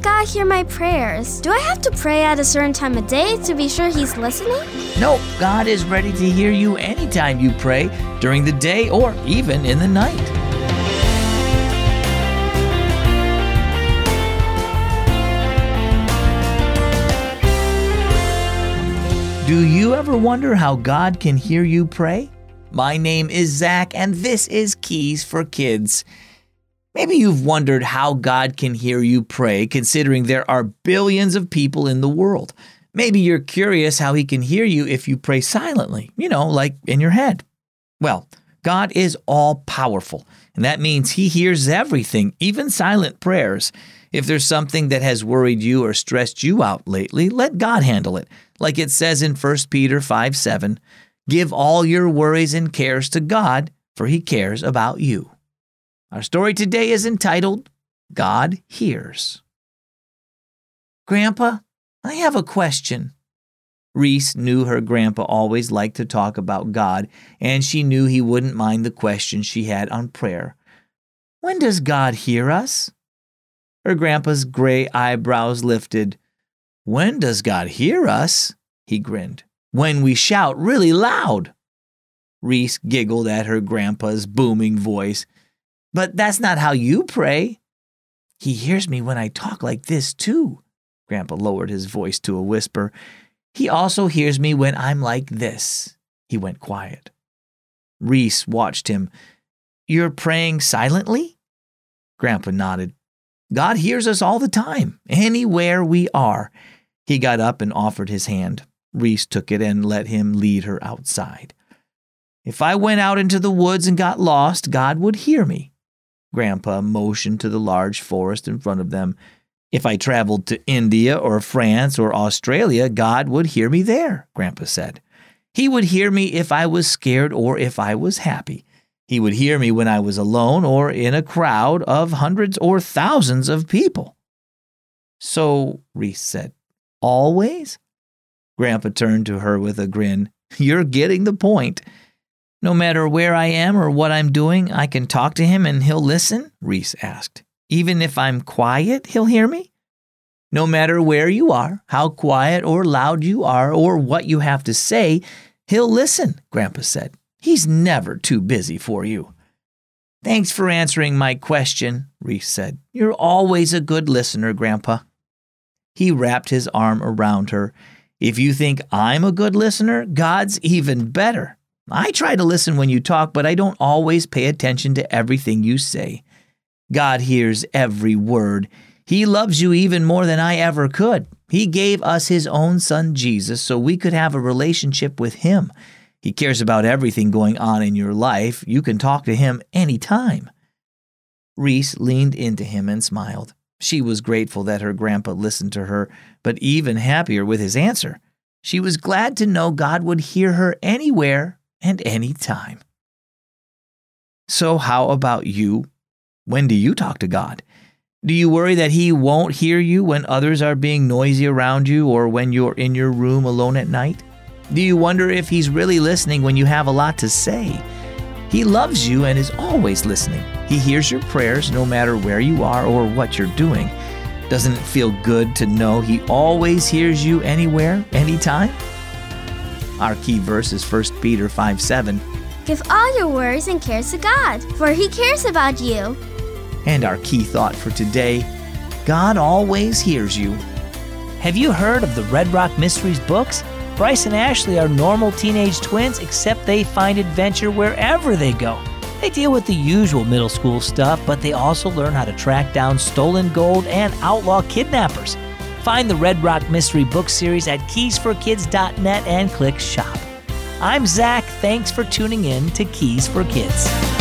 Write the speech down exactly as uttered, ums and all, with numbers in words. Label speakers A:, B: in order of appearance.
A: God hear my prayers? Do I have to pray at a certain time of day to be sure He's listening?
B: No, God is ready to hear you anytime you pray, during the day or even in the night. Do you ever wonder how God can hear you pray? My name is Zach, and this is Keys for Kids. Maybe you've wondered how God can hear you pray, considering there are billions of people in the world. Maybe you're curious how He can hear you if you pray silently, you know, like in your head. Well, God is all-powerful, and that means He hears everything, even silent prayers. If there's something that has worried you or stressed you out lately, let God handle it. Like it says in First Peter five seven, give all your worries and cares to God, for He cares about you. Our story today is entitled, God Hears. Grandpa, I have a question. Reese knew her grandpa always liked to talk about God, and she knew he wouldn't mind the question she had on prayer. When does God hear us? Her grandpa's gray eyebrows lifted. When does God hear us? He grinned. When we shout really loud. Reese giggled at her grandpa's booming voice. But that's not how you pray. He hears me when I talk like this too. Grandpa lowered his voice to a whisper. He also hears me when I'm like this. He went quiet. Reese watched him. You're praying silently? Grandpa nodded. God hears us all the time, anywhere we are. He got up and offered his hand. Reese took it and let him lead her outside. If I went out into the woods and got lost, God would hear me. Grandpa motioned to the large forest in front of them. If I traveled to India or France or Australia, God would hear me there, Grandpa said. He would hear me if I was scared or if I was happy. He would hear me when I was alone or in a crowd of hundreds or thousands of people. So, Reese said, always? Grandpa turned to her with a grin. You're getting the point. No matter where I am or what I'm doing, I can talk to Him and He'll listen? Reese asked. Even if I'm quiet, He'll hear me? No matter where you are, how quiet or loud you are, or what you have to say, He'll listen, Grandpa said. He's never too busy for you. Thanks for answering my question, Reese said. You're always a good listener, Grandpa. He wrapped his arm around her. If you think I'm a good listener, God's even better. I try to listen when you talk, but I don't always pay attention to everything you say. God hears every word. He loves you even more than I ever could. He gave us His own Son, Jesus, so we could have a relationship with Him. He cares about everything going on in your life. You can talk to Him anytime. Reese leaned into him and smiled. She was grateful that her grandpa listened to her, but even happier with his answer. She was glad to know God would hear her anywhere and anytime. So how about you? When do you talk to God? Do you worry that He won't hear you when others are being noisy around you or when you're in your room alone at night? Do you wonder if He's really listening when you have a lot to say? He loves you and is always listening. He hears your prayers no matter where you are or what you're doing. Doesn't it feel good to know He always hears you anywhere, anytime? Our key verse is First Peter five seven.
A: Give all your worries and cares to God, for He cares about you.
B: And our key thought for today, God always hears you.
C: Have you heard of the Red Rock Mysteries books? Bryce and Ashley are normal teenage twins, except they find adventure wherever they go. They deal with the usual middle school stuff, but they also learn how to track down stolen gold and outlaw kidnappers. Find the Red Rock Mystery book series at keys for kids dot net and click shop. I'm Zach. Thanks for tuning in to Keys for Kids.